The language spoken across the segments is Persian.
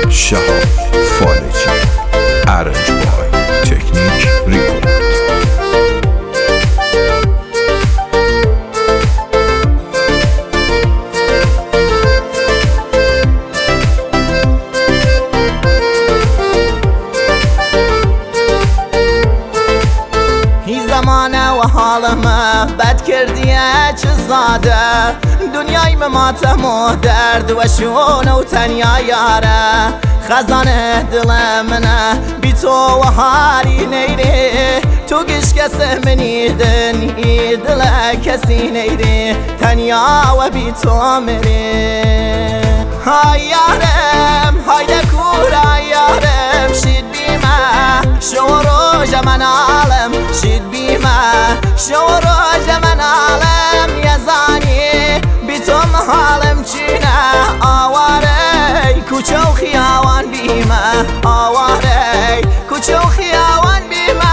شهاب فالجی ارنج بای تکنیک ریکورد. زمانه و حالمه بد کردیه چه زاده دنیای ماتم و درد و شونه و تنیا یاره خزانه دل منه بی تو و حالی نیره تو گش کسی منی دل کسی نیره تنیا و بی تو مره های یارم های دکورا یارم شید بیمه شوروش من عالم شید بیمه شوروش من عالم یزانی بی تو محالم چینه آواره کوچه و خیاوان بیمه آواره کوچه و خیاوان بیمه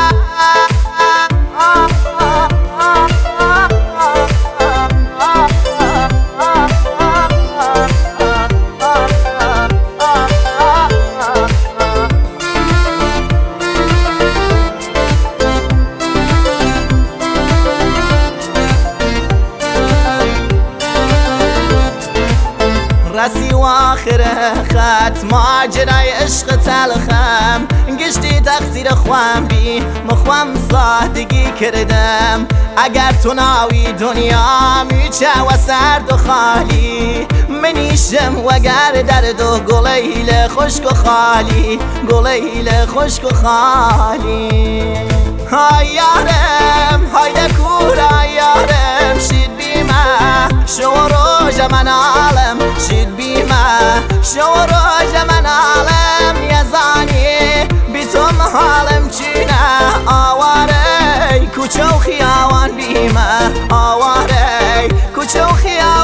رسی و آخر خط ماجرای عشق تلخم گشتی تقصیر خوام بی مخوام سادگی کردم اگر تو ناوی دنیا میچه و سرد و خالی منیشم وگر درد و گلیل خشک و خالی گلیل خشک و خالی های یارم های دکورا یارم شید بیمه شوروش من عالم شید بیمه شوروش من عالم یزانی بی تو محالم چینه آواره کوچه و خیاوان بیمه آواره کوچه و خیاوان